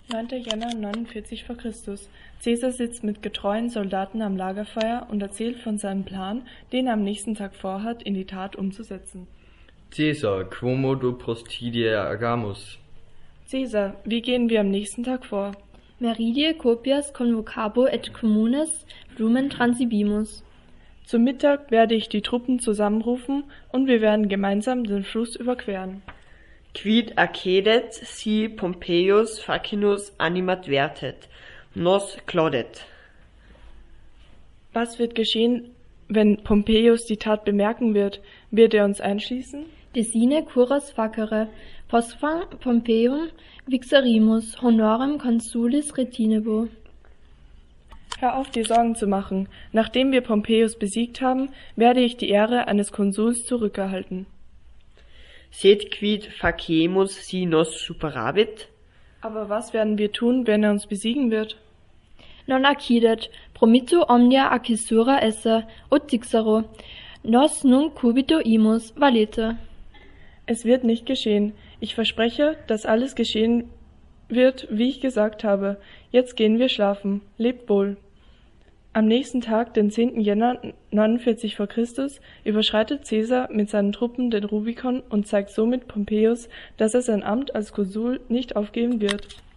9. Jänner 49 v. Chr. Caesar sitzt mit getreuen Soldaten am Lagerfeuer und erzählt von seinem Plan, den er am nächsten Tag vorhat, in die Tat umzusetzen. Caesar, quomodo prostidie agamus? Caesar, wie gehen wir am nächsten Tag vor? Meridie copias convocabo et communes lumen transibimus. Zum Mittag werde ich die Truppen zusammenrufen und wir werden gemeinsam den Fluss überqueren. Quid accedet si Pompeius facinus animat vertet, nos claudet. Was wird geschehen, wenn Pompeius die Tat bemerken wird? Wird er uns einschließen? Desine curas facere, postquam Pompeium vixerimus honorem consulis retinebo. Hör auf, dir Sorgen zu machen. Nachdem wir Pompeius besiegt haben, werde ich die Ehre eines Konsuls zurückerhalten. Sed quid facemus si nos superabit? Aber was werden wir tun, wenn er uns besiegen wird? Non accidet, promitto omnia accessura esse, ut dixero, nos nunc cubito imus valete. Es wird nicht geschehen. Ich verspreche, dass alles geschehen wird, wie ich gesagt habe. Jetzt gehen wir schlafen. Lebt wohl. Am nächsten Tag, den 10. Jänner 49 v. Chr., überschreitet Caesar mit seinen Truppen den Rubikon und zeigt somit Pompeius, dass er sein Amt als Konsul nicht aufgeben wird.